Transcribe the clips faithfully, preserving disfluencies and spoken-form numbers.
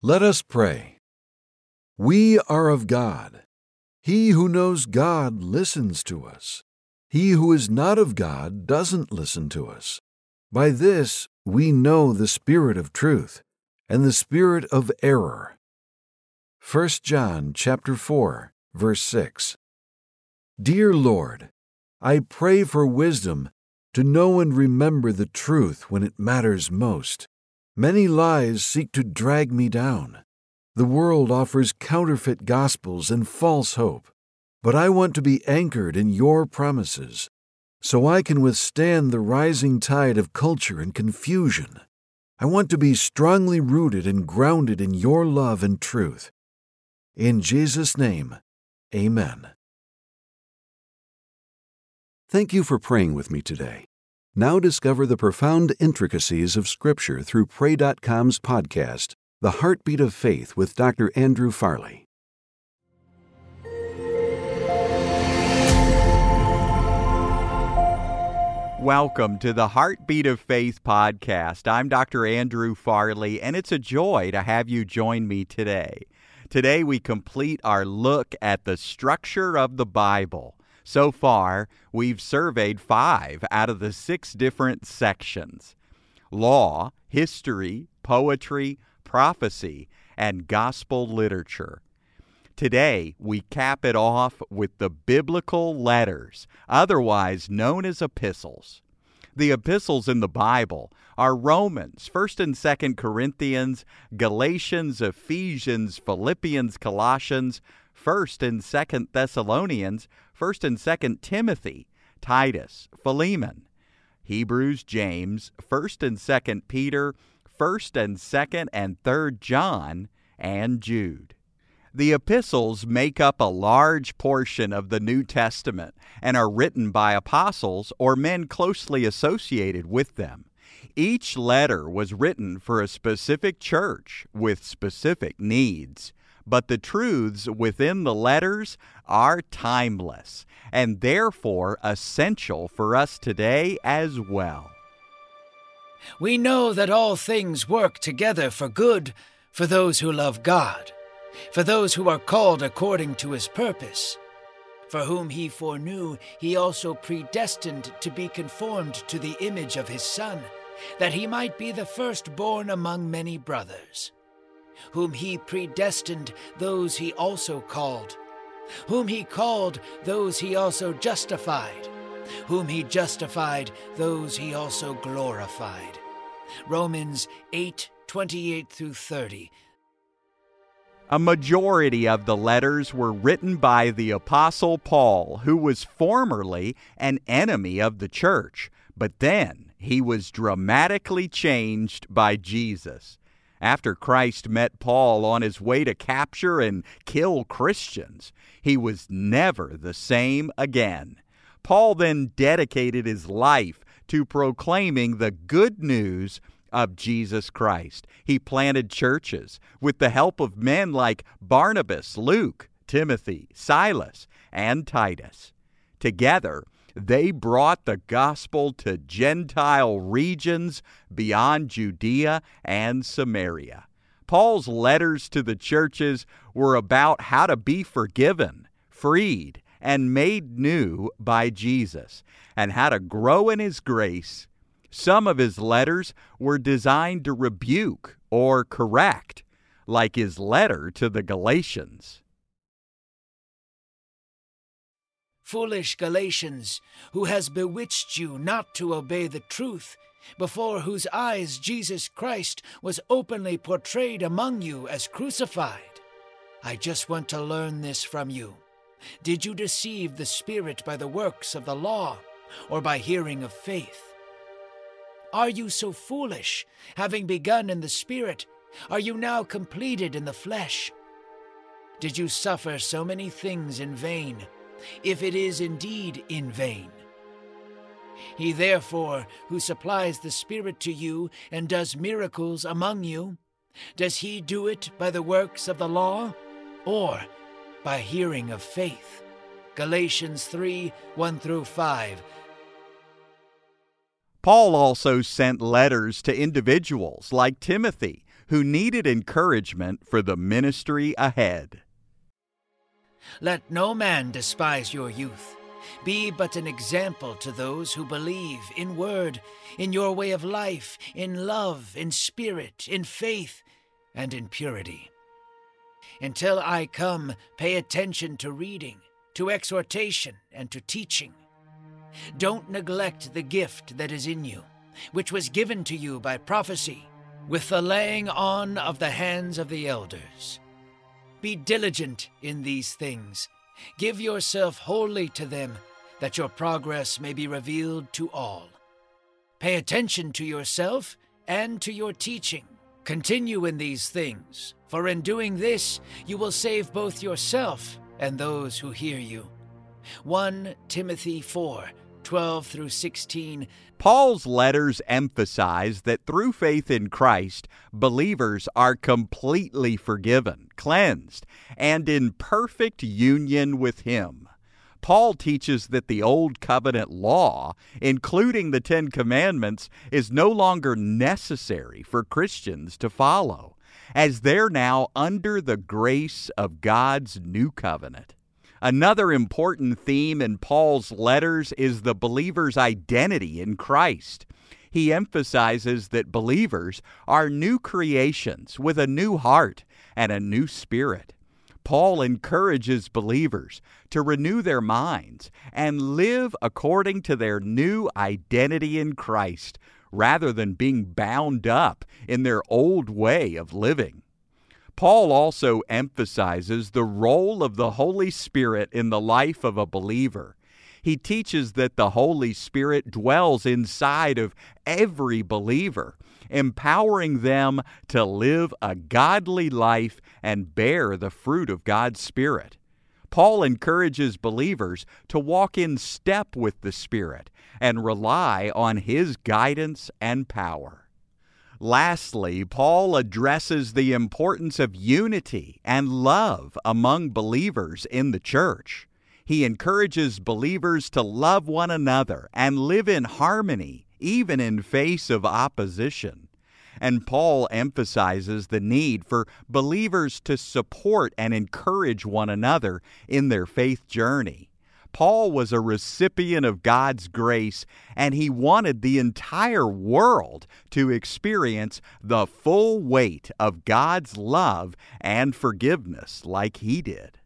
Let us pray. We are of God. He who knows God listens to us. He who is not of God doesn't listen to us. By this we know the spirit of truth and the spirit of error. First John chapter four, verse six. Dear Lord, I pray for wisdom to know and remember the truth when it matters most. Many lies seek to drag me down. The world offers counterfeit gospels and false hope, but I want to be anchored in your promises so I can withstand the rising tide of culture and confusion. I want to be strongly rooted and grounded in your love and truth. In Jesus' name, amen. Thank you for praying with me today. Now discover the profound intricacies of Scripture through Pray dot com's podcast, The Heartbeat of Faith with Doctor Andrew Farley. Welcome to the Heartbeat of Faith podcast. I'm Doctor Andrew Farley, and it's a joy to have you join me today. Today we complete our look at the structure of the Bible. So far, we've surveyed five out of the six different sections: law, history, poetry, prophecy, and gospel literature. Today, we cap it off with the biblical letters, otherwise known as epistles. The epistles in the Bible are Romans, First and Second Corinthians, Galatians, Ephesians, Philippians, Colossians, First and Second Thessalonians, First and Second Timothy, Titus, Philemon, Hebrews, James, First and Second Peter, First and Second and Third John, and Jude. The epistles make up a large portion of the New Testament and are written by apostles or men closely associated with them. Each letter was written for a specific church with specific needs, but the truths within the letters are timeless and therefore essential for us today as well. We know that all things work together for good for those who love God, for those who are called according to his purpose. For whom he foreknew, he also predestined to be conformed to the image of his Son, that he might be the firstborn among many brothers. Whom he predestined, those he also called. Whom he called, those he also justified. Whom he justified, those he also glorified. Romans eight, twenty-eight through thirty. A majority of the letters were written by the Apostle Paul, who was formerly an enemy of the church, but then he was dramatically changed by Jesus. After Christ met Paul on his way to capture and kill Christians, he was never the same again. Paul then dedicated his life to proclaiming the good news of Jesus Christ. He planted churches with the help of men like Barnabas, Luke, Timothy, Silas, and Titus. Together, they brought the gospel to Gentile regions beyond Judea and Samaria. Paul's letters to the churches were about how to be forgiven, freed, and made new by Jesus, and how to grow in his grace. Some of his letters were designed to rebuke or correct, like his letter to the Galatians. Foolish Galatians, who has bewitched you not to obey the truth, before whose eyes Jesus Christ was openly portrayed among you as crucified. I just want to learn this from you. Did you deceive the Spirit by the works of the law, or by hearing of faith? Are you so foolish? Having begun in the Spirit, are you now completed in the flesh? Did you suffer so many things in vain, if it is indeed in vain? He therefore, who supplies the Spirit to you and does miracles among you, does he do it by the works of the law, or by hearing of faith? Galatians three, one through five. Paul also sent letters to individuals like Timothy, who needed encouragement for the ministry ahead. Let no man despise your youth. Be but an example to those who believe in word, in your way of life, in love, in spirit, in faith, and in purity. Until I come, pay attention to reading, to exhortation, and to teaching. Don't neglect the gift that is in you, which was given to you by prophecy, with the laying on of the hands of the elders. Be diligent in these things. Give yourself wholly to them, that your progress may be revealed to all. Pay attention to yourself and to your teaching. Continue in these things, for in doing this you will save both yourself and those who hear you. First Timothy four, twelve through sixteen. Paul's letters emphasize that through faith in Christ, believers are completely forgiven, cleansed, and in perfect union with Him. Paul teaches that the Old Covenant law, including the Ten Commandments, is no longer necessary for Christians to follow, as they're now under the grace of God's new covenant. Another important theme in Paul's letters is the believer's identity in Christ. He emphasizes that believers are new creations with a new heart and a new spirit. Paul encourages believers to renew their minds and live according to their new identity in Christ, rather than being bound up in their old way of living. Paul also emphasizes the role of the Holy Spirit in the life of a believer. He teaches that the Holy Spirit dwells inside of every believer, empowering them to live a godly life and bear the fruit of God's Spirit. Paul encourages believers to walk in step with the Spirit and rely on His guidance and power. Lastly, Paul addresses the importance of unity and love among believers in the church. He encourages believers to love one another and live in harmony, even in face of opposition. And Paul emphasizes the need for believers to support and encourage one another in their faith journey. Paul was a recipient of God's grace, and he wanted the entire world to experience the full weight of God's love and forgiveness like he did.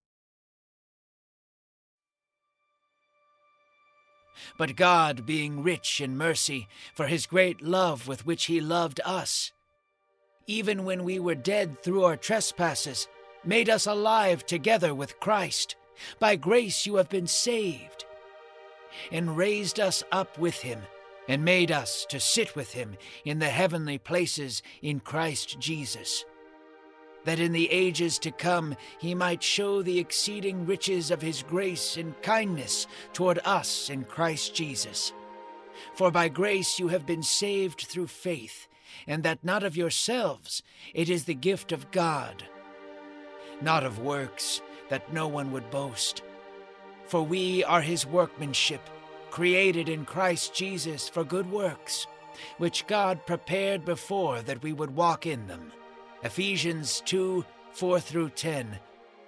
But God, being rich in mercy, for His great love with which He loved us, even when we were dead through our trespasses, made us alive together with Christ. By grace you have been saved, and raised us up with Him, and made us to sit with Him in the heavenly places in Christ Jesus, that in the ages to come He might show the exceeding riches of His grace and kindness toward us in Christ Jesus. For by grace you have been saved through faith, and that not of yourselves, it is the gift of God, not of works, that no one would boast. For we are His workmanship, created in Christ Jesus for good works, which God prepared before that we would walk in them. Ephesians two, four through ten.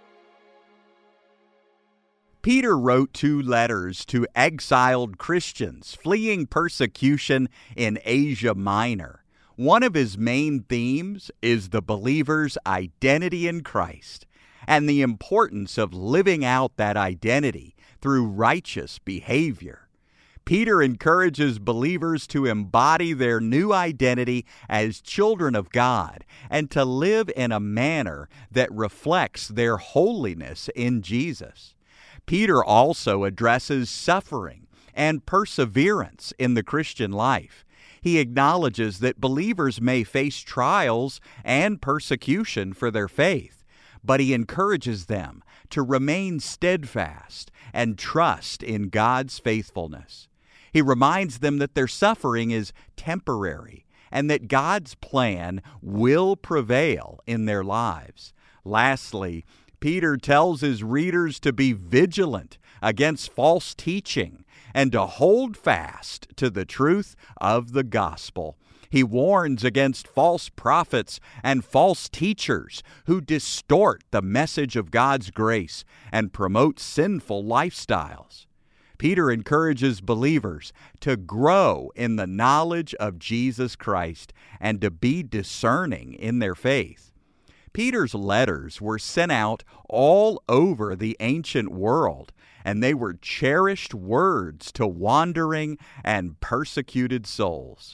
Peter wrote two letters to exiled Christians fleeing persecution in Asia Minor. One of his main themes is the believer's identity in Christ, and the importance of living out that identity through righteous behavior. Peter encourages believers to embody their new identity as children of God and to live in a manner that reflects their holiness in Jesus. Peter also addresses suffering and perseverance in the Christian life. He acknowledges that believers may face trials and persecution for their faith, but he encourages them to remain steadfast and trust in God's faithfulness. He reminds them that their suffering is temporary and that God's plan will prevail in their lives. Lastly, Peter tells his readers to be vigilant against false teaching and to hold fast to the truth of the gospel. He warns against false prophets and false teachers who distort the message of God's grace and promote sinful lifestyles. Peter encourages believers to grow in the knowledge of Jesus Christ and to be discerning in their faith. Peter's letters were sent out all over the ancient world, and they were cherished words to wandering and persecuted souls.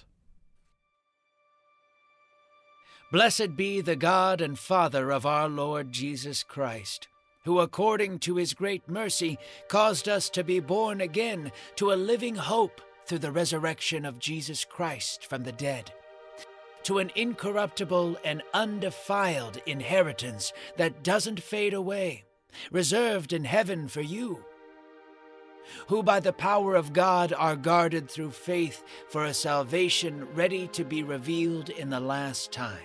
Blessed be the God and Father of our Lord Jesus Christ, who according to his great mercy caused us to be born again to a living hope through the resurrection of Jesus Christ from the dead, to an incorruptible and undefiled inheritance that doesn't fade away, reserved in heaven for you, who by the power of God are guarded through faith for a salvation ready to be revealed in the last time.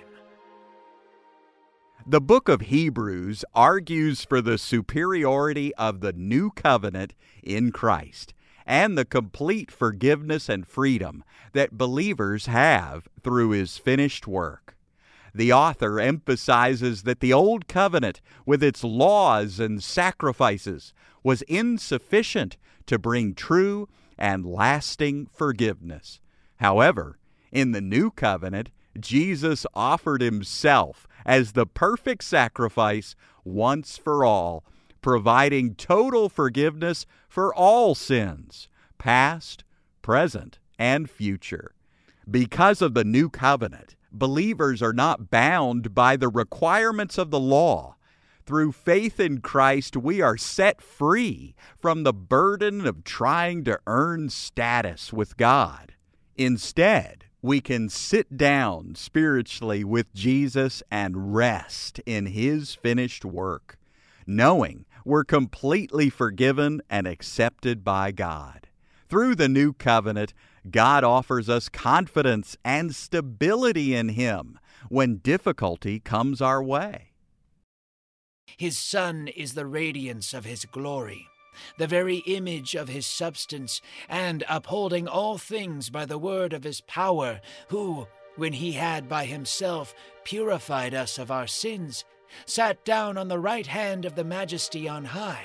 The book of Hebrews argues for the superiority of the new covenant in Christ and the complete forgiveness and freedom that believers have through his finished work. The author emphasizes that the old covenant, with its laws and sacrifices, was insufficient to bring true and lasting forgiveness. However, in the new covenant, Jesus offered himself as the perfect sacrifice once for all, providing total forgiveness for all sins, past, present, and future. Because of the new covenant, believers are not bound by the requirements of the law. Through faith in Christ, we are set free from the burden of trying to earn status with God. Instead, we can sit down spiritually with Jesus and rest in his finished work, knowing we're completely forgiven and accepted by God. Through the new covenant, God offers us confidence and stability in him when difficulty comes our way. His Son is the radiance of his glory, the very image of his substance, and upholding all things by the word of his power, who, when he had by himself purified us of our sins, sat down on the right hand of the Majesty on high.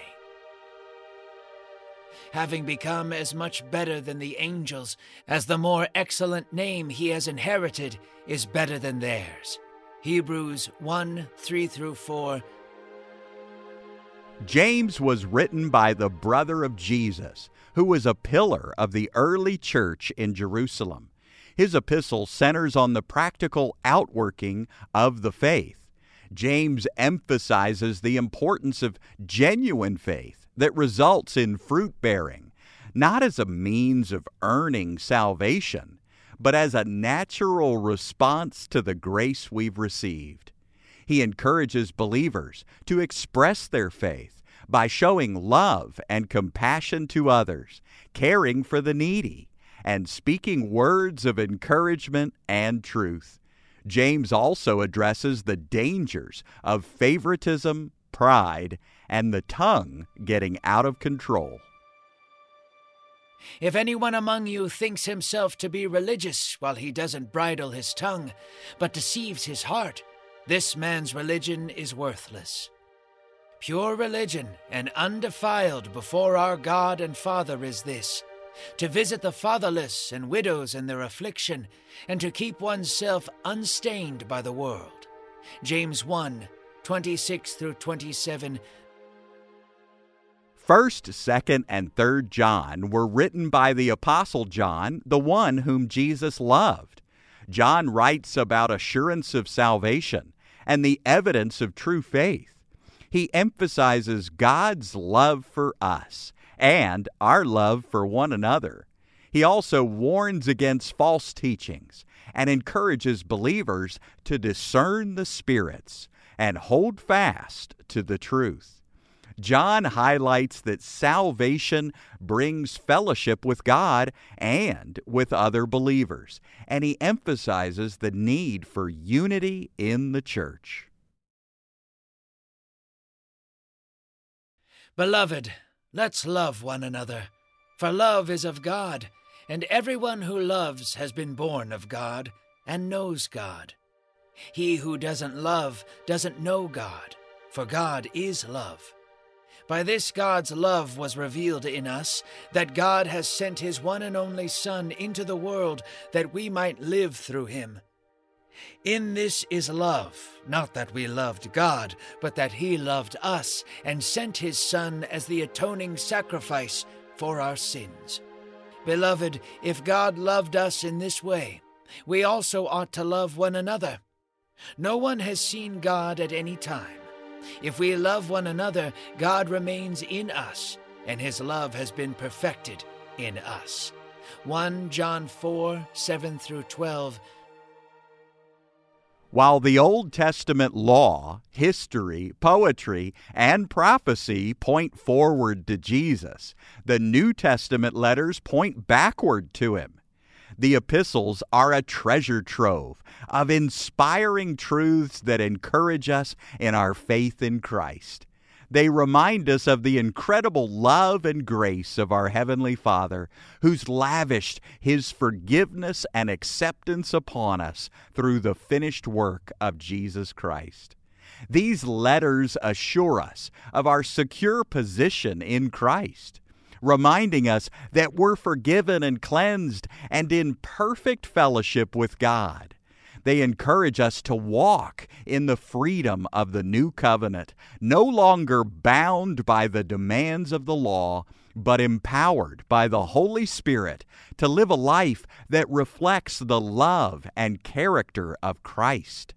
Having become as much better than the angels, as the more excellent name he has inherited is better than theirs. Hebrews one, three through four. James was written by the brother of Jesus, who was a pillar of the early church in Jerusalem. His epistle centers on the practical outworking of the faith. James emphasizes the importance of genuine faith that results in fruit-bearing, not as a means of earning salvation, but as a natural response to the grace we've received. He encourages believers to express their faith by showing love and compassion to others, caring for the needy, and speaking words of encouragement and truth. James also addresses the dangers of favoritism, pride, and the tongue getting out of control. If anyone among you thinks himself to be religious while he doesn't bridle his tongue, but deceives his heart, this man's religion is worthless. Pure religion and undefiled before our God and Father is this, to visit the fatherless and widows in their affliction, and to keep oneself unstained by the world. James one, twenty-six through twenty-seven. First, Second, and Third John were written by the Apostle John, the one whom Jesus loved. John writes about assurance of salvation and the evidence of true faith. He emphasizes God's love for us and our love for one another. He also warns against false teachings and encourages believers to discern the spirits and hold fast to the truth. John highlights that salvation brings fellowship with God and with other believers, and he emphasizes the need for unity in the church. Beloved, let's love one another, for love is of God, and everyone who loves has been born of God and knows God. He who doesn't love doesn't know God, for God is love. By this God's love was revealed in us, that God has sent his one and only Son into the world that we might live through him. In this is love, not that we loved God, but that he loved us and sent his Son as the atoning sacrifice for our sins. Beloved, if God loved us in this way, we also ought to love one another. No one has seen God at any time. If we love one another, God remains in us, and his love has been perfected in us. First John four, seven through twelve. While the Old Testament law, history, poetry, and prophecy point forward to Jesus, the New Testament letters point backward to him. The epistles are a treasure trove of inspiring truths that encourage us in our faith in Christ. They remind us of the incredible love and grace of our Heavenly Father, who's lavished his forgiveness and acceptance upon us through the finished work of Jesus Christ. These letters assure us of our secure position in Christ, reminding us that we're forgiven and cleansed and in perfect fellowship with God. They encourage us to walk in the freedom of the new covenant, no longer bound by the demands of the law, but empowered by the Holy Spirit to live a life that reflects the love and character of Christ.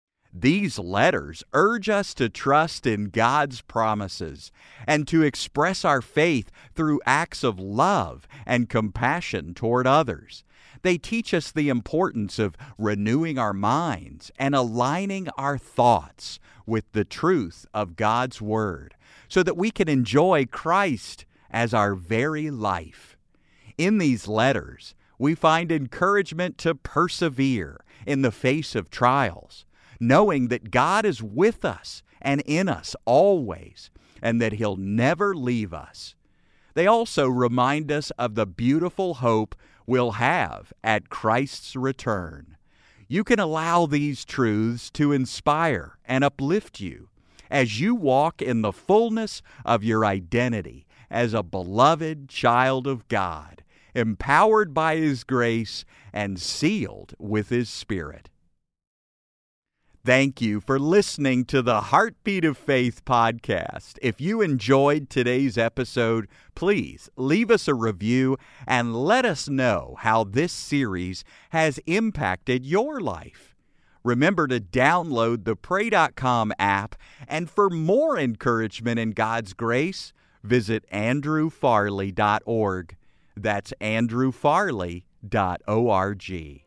These letters urge us to trust in God's promises and to express our faith through acts of love and compassion toward others. They teach us the importance of renewing our minds and aligning our thoughts with the truth of God's Word so that we can enjoy Christ as our very life. In these letters, we find encouragement to persevere in the face of trials, knowing that God is with us and in us always, and that he'll never leave us. They also remind us of the beautiful hope we'll have at Christ's return. You can allow these truths to inspire and uplift you as you walk in the fullness of your identity as a beloved child of God, empowered by his grace and sealed with his Spirit. Thank you for listening to the Heartbeat of Faith podcast. If you enjoyed today's episode, please leave us a review and let us know how this series has impacted your life. Remember to download the Pray dot com app, and for more encouragement in God's grace, visit andrew farley dot org. That's andrew farley dot org.